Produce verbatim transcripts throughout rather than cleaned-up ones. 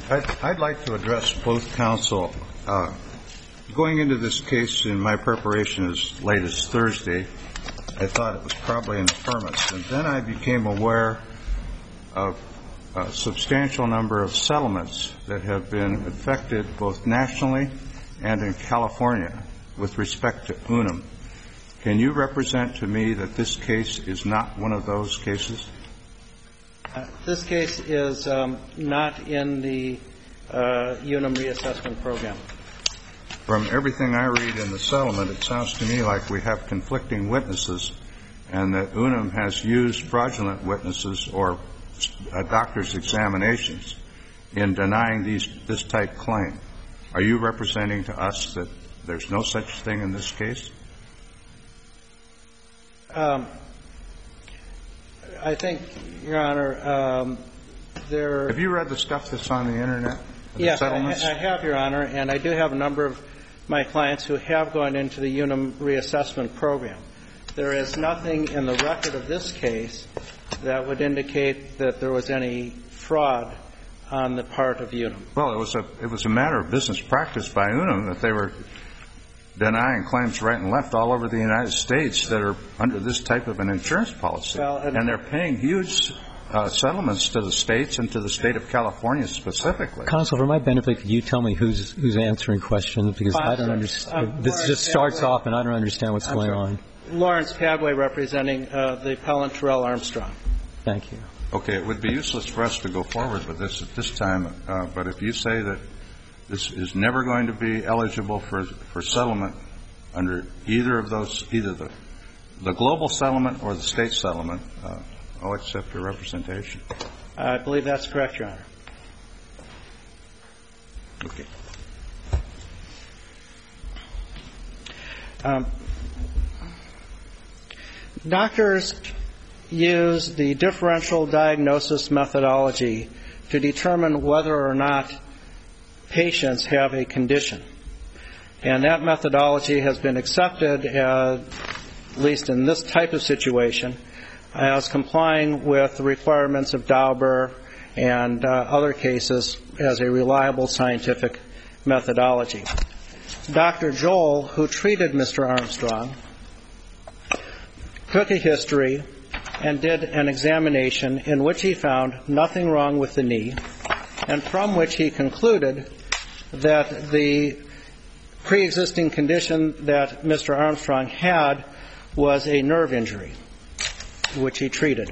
I'd, I'd like to address both counsel. Uh, going into this case in my preparation as late as Thursday, I thought it was probably an affirmance. And then I became aware of a substantial number of settlements that have been effected both nationally and in California with respect to Unum. Can you represent to me that this case is not one of those cases? Uh, this case is um, not in the uh, Unum reassessment program. From everything I read in the settlement, it sounds to me like we have conflicting witnesses and that Unum has used fraudulent witnesses or a doctor's examinations in denying these, this type claim. Are you representing to us that there's no such thing in this case? Um, I think, Your Honor, um, there... Have you read the stuff that's on the Internet? Yes, I, I have, Your Honor, and I do have a number of my clients who have gone into the Unum reassessment program. There is nothing in the record of this case that would indicate that there was any fraud on the part of Unum. Well, it was a it was a matter of business practice by Unum that they were denying claims right and left all over the United States that are under this type of an insurance policy. Well, and, and they're paying huge uh, settlements to the states and to the state of California specifically. Counsel, for my benefit, could you tell me who's who's answering questions? Because I don't understand. Um, this Lawrence just starts Padway. off and I don't understand what's I'm going sorry. on. Lawrence Padway representing uh, the appellant Terrell Armstrong. Thank you. Okay, it would be useless for us to go forward with this at this time, uh, but if you say that this is never going to be eligible for for settlement under either of those, either the the global settlement or the state settlement, uh, I'll accept your representation. I believe that's correct, Your Honor. Okay. Um, doctors use the differential diagnosis methodology to determine whether or not patients have a condition. And that methodology has been accepted, uh, at least in this type of situation, as complying with the requirements of Dauber and uh, other cases as a reliable scientific methodology. Doctor Joel, who treated Mister Armstrong, took a history and did an examination in which he found nothing wrong with the knee, and from which he concluded that the pre-existing condition that Mister Armstrong had was a nerve injury, which he treated.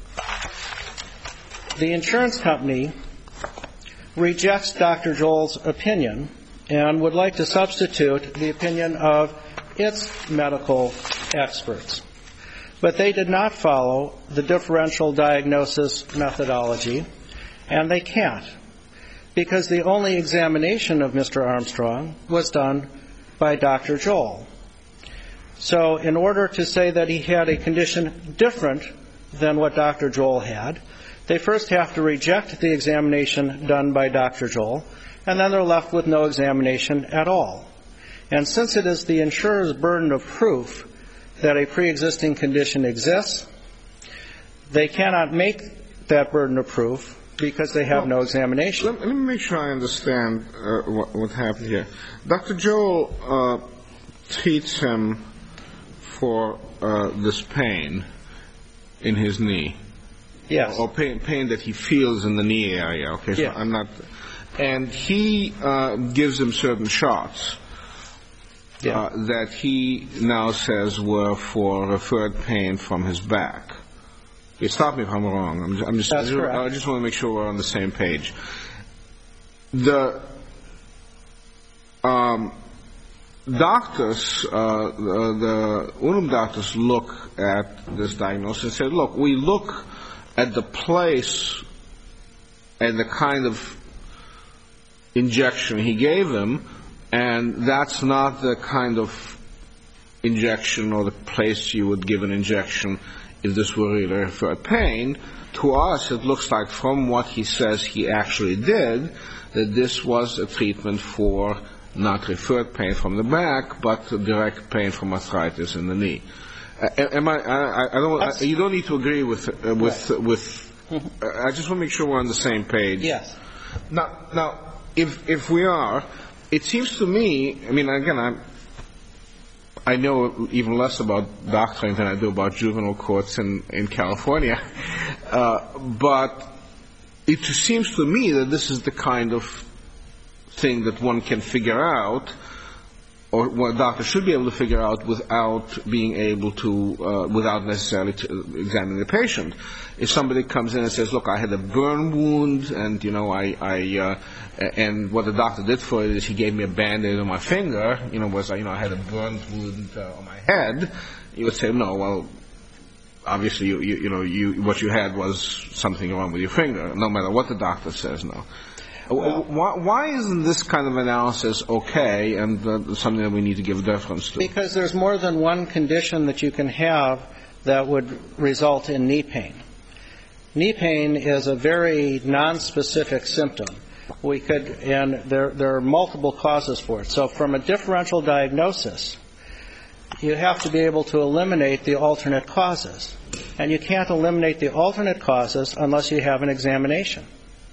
The insurance company rejects Doctor Joel's opinion and would like to substitute the opinion of its medical experts. But they did not follow the differential diagnosis methodology, and they can't, because the only examination of Mister Armstrong was done by Doctor Joel. So in order to say that he had a condition different than what Doctor Joel had, they first have to reject the examination done by Doctor Joel, and then they're left with no examination at all. And since it is the insurer's burden of proof that a pre-existing condition exists, they cannot make that burden of proof because they have well, no examination. Let, let me make sure I understand uh, what, what happened here. Doctor Joel uh, treats him for uh, this pain in his knee. Yes. Or pain, pain that he feels in the knee area. Okay, so yes. I'm not. And he uh, gives him certain shots. Yeah. Uh, that he now says were for referred pain from his back. Okay, stop me if I'm wrong. I'm just, I'm just, That's correct. I just want to make sure we're on the same page. The um, doctors, uh, the, the Unum doctors look at this diagnosis and say, look, we look at the place and the kind of injection he gave him, and that's not the kind of injection or the place you would give an injection if this were really referred pain. To us, it looks like from what he says he actually did, that this was a treatment for not referred pain from the back, but direct pain from arthritis in the knee. Uh, am I, I, I don't, I, you don't need to agree with, uh, with, right. with, uh, I just want to make sure we're on the same page. Yes. Now, now, if if we are, it seems to me, I mean, again, I'm, I know even less about doctoring than I do about juvenile courts in, in California, uh, but it seems to me that this is the kind of thing that one can figure out, or what a doctor should be able to figure out without being able to, uh, without necessarily to examining the patient. If somebody comes in and says, look, I had a burn wound, and, you know, I, I uh, and what the doctor did for it is he gave me a Band-Aid on my finger, you know, was, you know, I had a burn wound uh, on my head, you would say, no, well, obviously, you, you, you know, you, what you had was something wrong with your finger, no matter what the doctor says now. Well, why, why isn't this kind of analysis okay and uh, something that we need to give deference to? Because there's more than one condition that you can have that would result in knee pain. Knee pain is a very nonspecific symptom. We could, and there, there are multiple causes for it. So from a differential diagnosis, you have to be able to eliminate the alternate causes. And you can't eliminate the alternate causes unless you have an examination.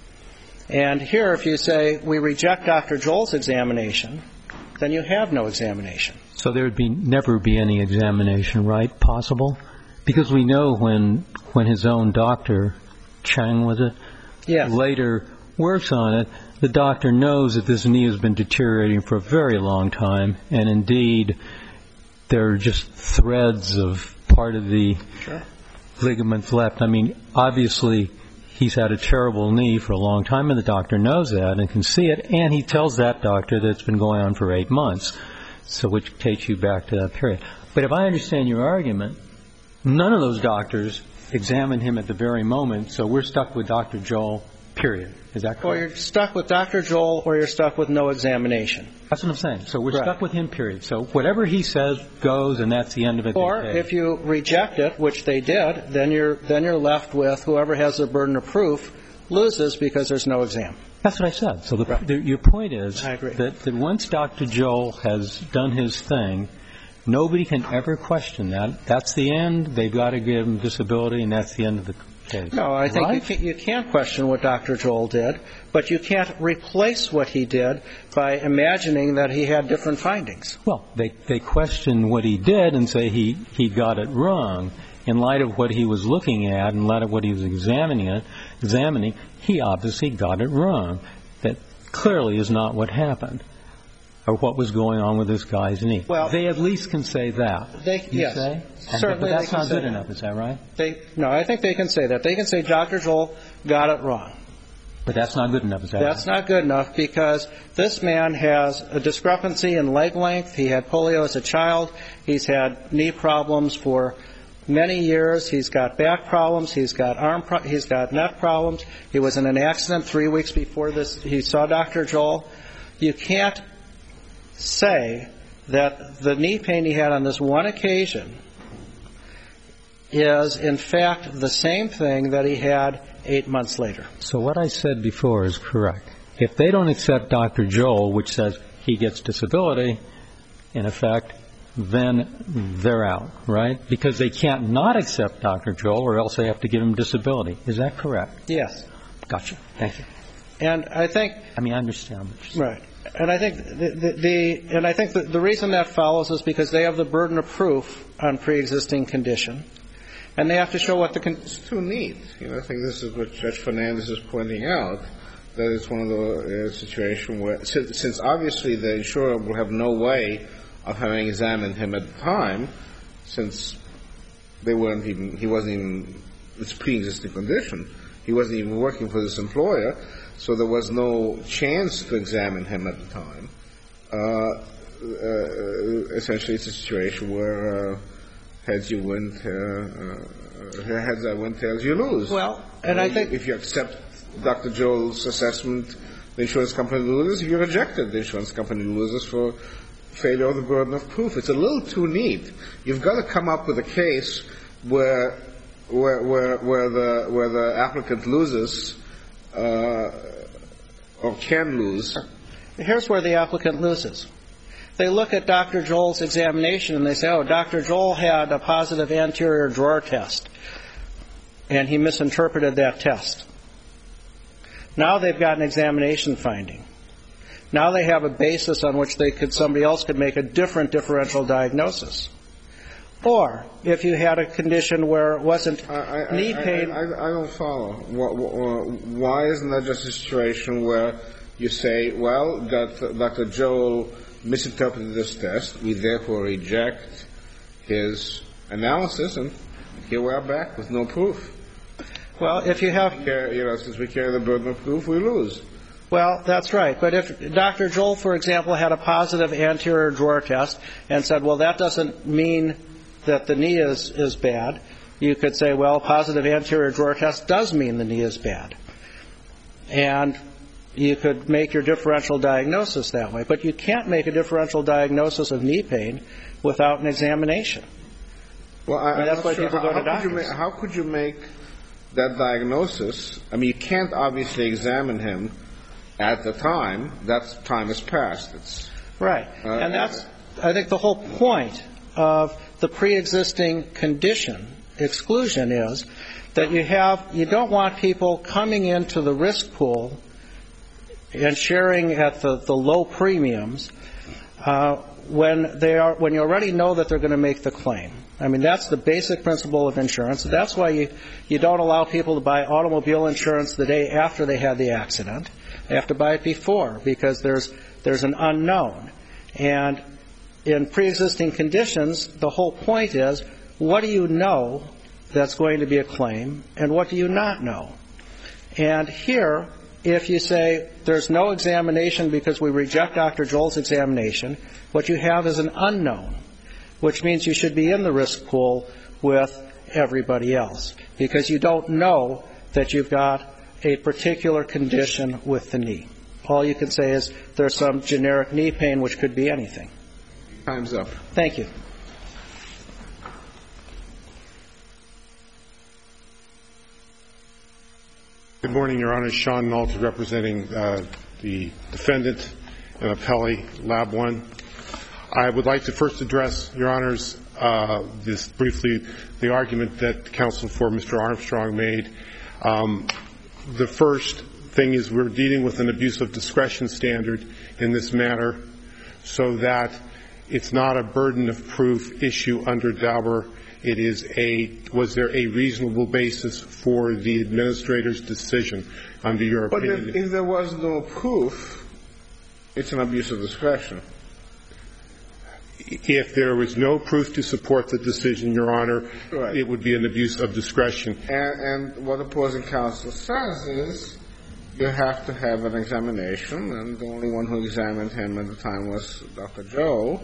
And here, if you say, we reject Doctor Joel's examination, then you have no examination. So there would be never be any examination, right, possible? Because we know when when his own doctor, Chang was it, yes. later works on it, the doctor knows that this knee has been deteriorating for a very long time, and indeed there are just threads of part of the sure. ligaments left. I mean, obviously, he's had a terrible knee for a long time, and the doctor knows that and can see it, and he tells that doctor that it's been going on for eight months, so which takes you back to that period. But if I understand your argument, none of those doctors examined him at the very moment, so we're stuck with Doctor Joel, period. Is that correct? Or you're stuck with Doctor Joel, or you're stuck with no examination. That's what I'm saying. So we're right. stuck with him, period. So whatever he says goes, and that's the end of it. Or if you reject it, which they did, then you're then you're left with whoever has the burden of proof loses because there's no exam. That's what I said. So the, right. the, your point is I agree. That, that once Doctor Joel has done his thing, nobody can ever question that. That's the end. They've got to give him disability, and that's the end of the case. No, I think right? you, can, you can't question what Doctor Joel did, but you can't replace what he did by imagining that he had different findings. Well, they, they question what he did and say he, he got it wrong. In light of what he was looking at, in light of what he was examining, it, examining, he obviously got it wrong. That clearly is not what happened, or what was going on with this guy's knee. Well, they at least can say that. They, you yes, say? certainly. But that's they can not good say enough. that. Is that right? They, no, I think they can say that. They can say Doctor Joel got it wrong. But that's not good enough. Is that That's right? not good enough because this man has a discrepancy in leg length. He had polio as a child. He's had knee problems for many years. He's got back problems. He's got arm. Pro- he's got neck problems. He was in an accident three weeks before this. He saw Doctor Joel. You can't say that the knee pain he had on this one occasion is, in fact, the same thing that he had eight months later. So what I said before is correct. If they don't accept Doctor Joel, which says he gets disability, in effect, then they're out, right? Because they can't not accept Doctor Joel, or else they have to give him disability. Is that correct? Yes. Gotcha. Thank you. And I think, I mean, I understand what you're saying. right. And I think the, the, the and I think the, the reason that follows is because they have the burden of proof on pre-existing condition, and they have to show what the con- it's too neat. You know, I think this is what Judge Fernandez is pointing out, that it's one of the uh, situations where, since, since obviously the insurer will have no way of having examined him at the time, since they weren't even, he wasn't even, it's pre-existing condition. He wasn't even working for this employer, so there was no chance to examine him at the time. Uh, uh, essentially, it's a situation where uh, heads you win, uh, uh, heads I win, tails you lose. Well, and uh, I think if you accept Doctor Joel's assessment, the insurance company loses. If you reject it, the insurance company loses for failure of the burden of proof. It's a little too neat. You've got to come up with a case where where where, where the where the applicant loses uh, or can lose. Here's where the applicant loses. They look at Doctor Joel's examination and they say, oh, Doctor Joel had a positive anterior drawer test, and he misinterpreted that test. Now they've got an examination finding. Now they have a basis on which they could, somebody else could make a different differential diagnosis. Or if you had a condition where it wasn't I, I, knee pain. I, I, I don't follow. Why isn't that just a situation where you say, well, Doctor Joel misinterpreted this test, we therefore reject his analysis, and here we are back with no proof. Well, if you have... You know, since we carry the burden of proof, we lose. Well, that's right. But if Doctor Joel, for example, had a positive anterior drawer test and said, well, that doesn't mean that the knee is, is bad, you could say, well, positive anterior drawer test does mean the knee is bad. And you could make your differential diagnosis that way. But you can't make a differential diagnosis of knee pain without an examination. Well, I, I mean, that's why sure. people how, go to how doctors. Could you make, how could you make that diagnosis? I mean, you can't obviously examine him at the time. That time has passed. It's, right. Uh, and that's, I think, the whole point of the pre-existing condition exclusion is that you have, you don't want people coming into the risk pool and sharing at the, the low premiums uh, when they are, when you already know that they're going to make the claim. I mean, that's the basic principle of insurance. That's why you, you don't allow people to buy automobile insurance the day after they had the accident. They have to buy it before because there's, there's an unknown. And in pre-existing conditions, the whole point is, what do you know that's going to be a claim, and what do you not know? And here, if you say there's no examination because we reject Doctor Joel's examination, what you have is an unknown, which means you should be in the risk pool with everybody else, because you don't know that you've got a particular condition with the knee. All you can say is there's some generic knee pain, which could be anything. Time's up. Thank you. Good morning, Your Honor. Sean Nolte, representing uh, the defendant and appellee, Lab one. I would like to first address, Your Honors, uh, this briefly, the argument that counsel for Mister Armstrong made. Um, the first thing is we're dealing with an abuse of discretion standard in this matter, so that it's not a burden of proof issue under Dauber. It is a, was there a reasonable basis for the administrator's decision under your but opinion? But if, if there was no proof, it's an abuse of discretion. If there was no proof to support the decision, Your Honor, right, it would be an abuse of discretion. And, and what opposing counsel says is you have to have an examination, and the only one who examined him at the time was Doctor Joe.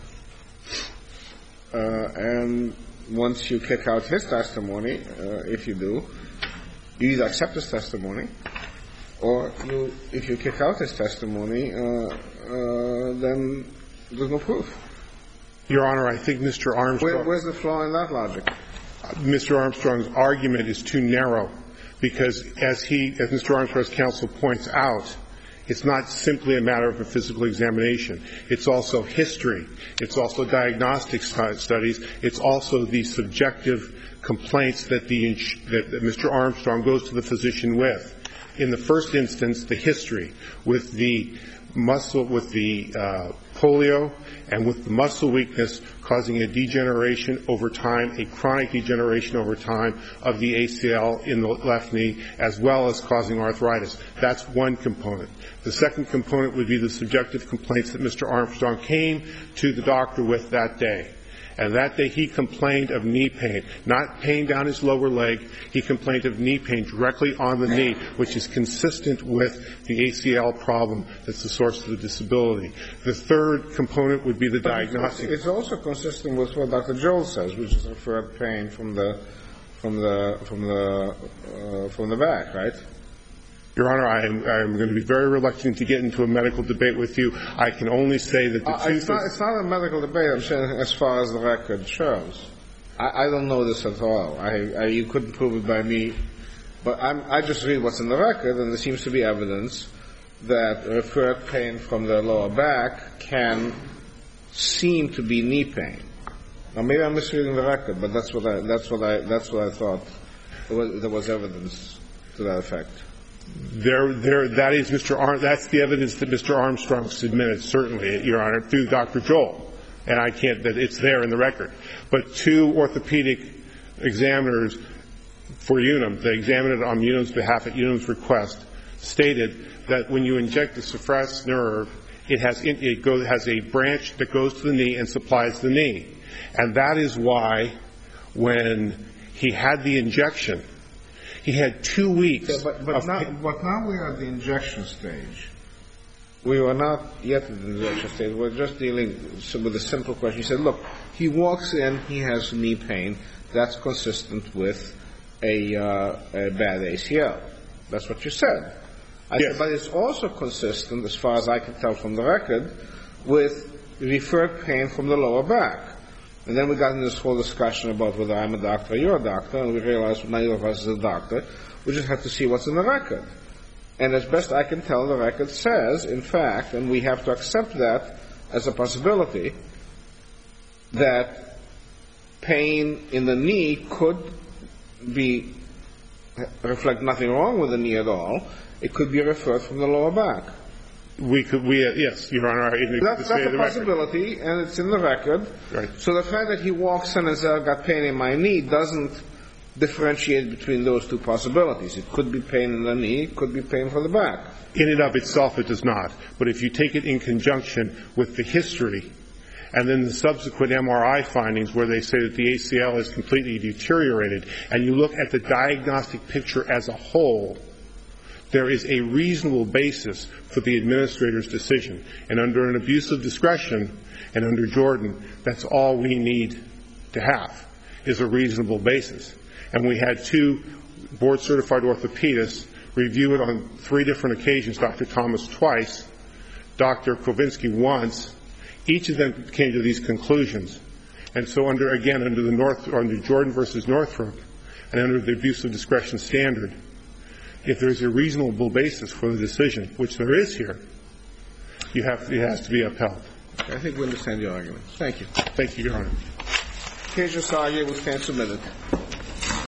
Uh, and once you kick out his testimony, uh, if you do, you either accept his testimony, or you, if you kick out his testimony, uh, uh, then there's no proof. Your Honor, I think Mister Armstrong... Where, where's the flaw in that logic? Mister Armstrong's argument is too narrow, because as he, as Mister Armstrong's counsel points out, it's not simply a matter of a physical examination. It's also history. It's also diagnostic studies. It's also the subjective complaints that the that, that Mister Armstrong goes to the physician with. In the first instance, the history with the muscle, with the uh, polio, and with the muscle weakness causing a degeneration over time, a chronic degeneration over time of the A C L in the left knee, as well as causing arthritis. That's one component. The second component would be the subjective complaints that Mister Armstrong came to the doctor with that day. And that day he complained of knee pain, not pain down his lower leg. He complained of knee pain directly on the knee, which is consistent with the A C L problem that's the source of the disability. The third component would be the but diagnostic. It's also consistent with what Doctor Joel says, which is referred pain from the from the from the uh, from the back, right? Your Honor, I am, I am going to be very reluctant to get into a medical debate with you. I can only say that the uh, two... It's not, it's not a medical debate, I'm saying, as far as the record shows. I, I don't know this at all. I, I, you couldn't prove it by me. But I'm, I just read what's in the record, and there seems to be evidence that referred pain from the lower back can seem to be knee pain. Now, maybe I'm misreading the record, but that's what I, that's what I, that's what I thought. There was, there was evidence to that effect. There, there, that is Mister Ar- that's the evidence that Mister Armstrong submitted, certainly, Your Honor, through Doctor Joel. And I can't, that it's there in the record. But two orthopedic examiners for Unum, they examined it on Unum's behalf at Unum's request, stated that when you inject the suppressed nerve, it has, it goes, has a branch that goes to the knee and supplies the knee. And that is why when he had the injection, he had two weeks. Yeah, but, but, of now, but now we are at the injection stage. We were not yet at the injection stage. We're just dealing with a simple question. He said, look, he walks in, he has knee pain. That's consistent with a, uh, a bad A C L. That's what you said. I Yes. said, but it's also consistent, as far as I can tell from the record, with referred pain from the lower back. And then we got into this whole discussion about whether I'm a doctor or you're a doctor, and we realized neither of us is a doctor. We just have to see what's in the record. And as best I can tell, the record says, in fact, and we have to accept that as a possibility, that pain in the knee could be, reflect nothing wrong with the knee at all. It could be referred from the lower back. We could, we, uh, yes, Your Honor. That's, that's a possibility, and it's in the record. Right. So the fact that he walks in and says, I've got pain in my knee, doesn't differentiate between those two possibilities. It could be pain in the knee, it could be pain for the back. In and of itself, it does not. But if you take it in conjunction with the history and then the subsequent M R I findings where they say that the A C L is completely deteriorated, and you look at the diagnostic picture as a whole, there is a reasonable basis for the administrator's decision. And under an abuse of discretion, and under Jordan, that's all we need to have, is a reasonable basis. And we had two board-certified orthopedists review it on three different occasions, Doctor Thomas twice, Doctor Kovinsky once. Each of them came to these conclusions. And so under, again, under the North, under Jordan versus Northrop, and under the abuse of discretion standard, if there's a reasonable basis for the decision, which there is here, you have, it has to be upheld. I think we understand your argument. Thank you. Thank you, Your Honor. Case just argued will stand submitted.